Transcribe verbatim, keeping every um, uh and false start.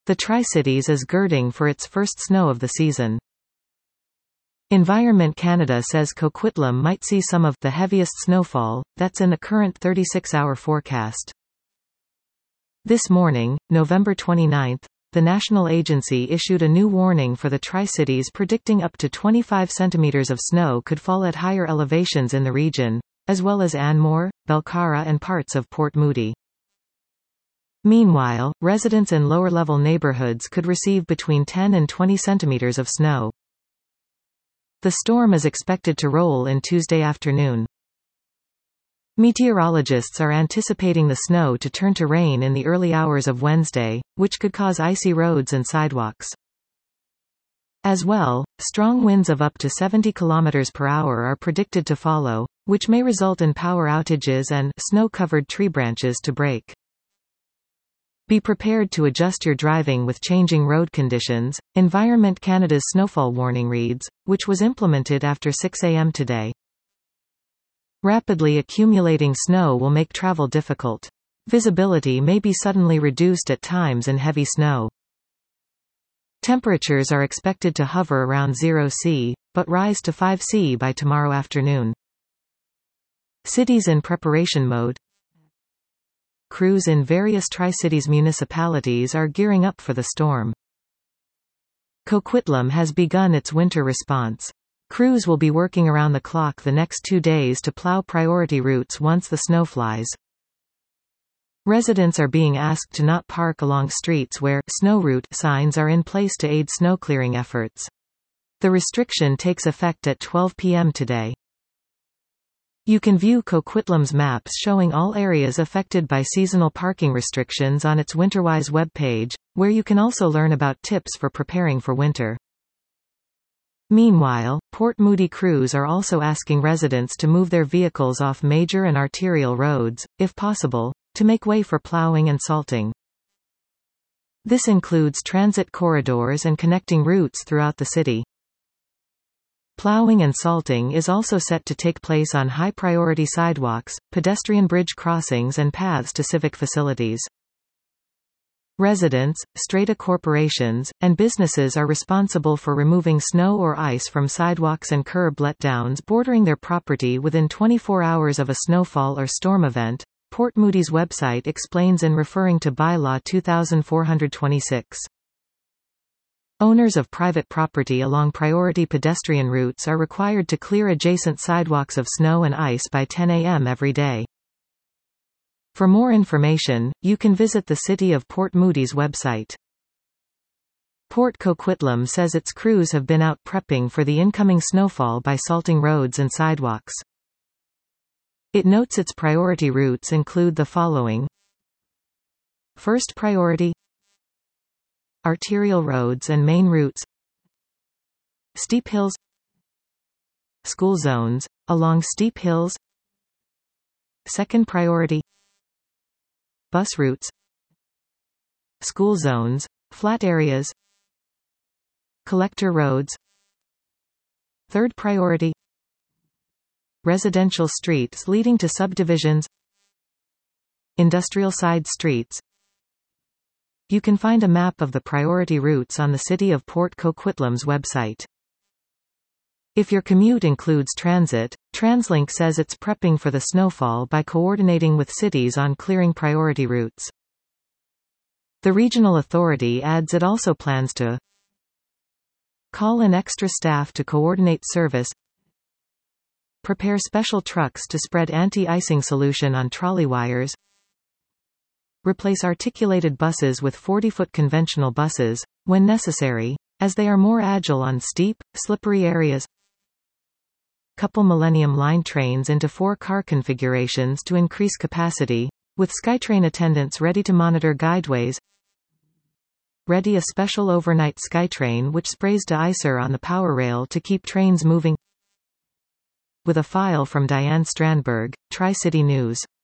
The Tri-Cities is girding for its first snow of the season. Environment Canada says Coquitlam might see some of the heaviest snowfall, that's in the current thirty-six hour forecast. This morning, November twenty-ninth, the national agency issued a new warning for the Tri-Cities, predicting up to twenty-five centimeters of snow could fall at higher elevations in the region, as well as Anmore, Belcarra and parts of Port Moody. Meanwhile, residents in lower-level neighborhoods could receive between ten and twenty centimeters of snow. The storm is expected to roll in Tuesday afternoon. Meteorologists are anticipating the snow to turn to rain in the early hours of Wednesday, which could cause icy roads and sidewalks. As well, strong winds of up to seventy kilometers per hour are predicted to follow, which may result in power outages and snow-covered tree branches to break. Be prepared to adjust your driving with changing road conditions. Environment Canada's snowfall warning reads, which was implemented after six A M today. Rapidly accumulating snow will make travel difficult. Visibility may be suddenly reduced at times in heavy snow. Temperatures are expected to hover around zero C, but rise to five C by tomorrow afternoon. Cities in preparation mode. Crews in various Tri-Cities municipalities are gearing up for the storm. Coquitlam has begun its winter response. Crews will be working around the clock the next two days to plow priority routes once the snow flies. Residents are being asked to not park along streets where snow route signs are in place to aid snow clearing efforts. The restriction takes effect at twelve P M today. You can view Coquitlam's maps showing all areas affected by seasonal parking restrictions on its Winterwise webpage, where you can also learn about tips for preparing for winter. Meanwhile, Port Moody crews are also asking residents to move their vehicles off major and arterial roads, if possible, to make way for plowing and salting. This includes transit corridors and connecting routes throughout the city. Plowing and salting is also set to take place on high-priority sidewalks, pedestrian bridge crossings and paths to civic facilities. Residents, strata corporations, and businesses are responsible for removing snow or ice from sidewalks and curb letdowns bordering their property within twenty-four hours of a snowfall or storm event, Port Moody's website explains in referring to Bylaw two thousand four hundred twenty-six. Owners of private property along priority pedestrian routes are required to clear adjacent sidewalks of snow and ice by ten A M every day. For more information, you can visit the City of Port Moody's website. Port Coquitlam says its crews have been out prepping for the incoming snowfall by salting roads and sidewalks. It notes its priority routes include the following. First priority: arterial roads and main routes, steep hills, school zones, along steep hills, second priority, bus routes, school zones, flat areas, collector roads, third priority, residential streets leading to subdivisions, industrial side streets. You can find a map of the priority routes on the City of Port Coquitlam's website. If your commute includes transit, TransLink says it's prepping for the snowfall by coordinating with cities on clearing priority routes. The regional authority adds it also plans to call in extra staff to coordinate service, prepare special trucks to spread anti-icing solution on trolley wires, replace articulated buses with forty-foot conventional buses, when necessary, as they are more agile on steep, slippery areas, couple Millennium Line trains into four-car configurations to increase capacity, with SkyTrain attendants ready to monitor guideways, ready a special overnight SkyTrain which sprays de-icer on the power rail to keep trains moving. With a file from Diane Strandberg, Tri-City News.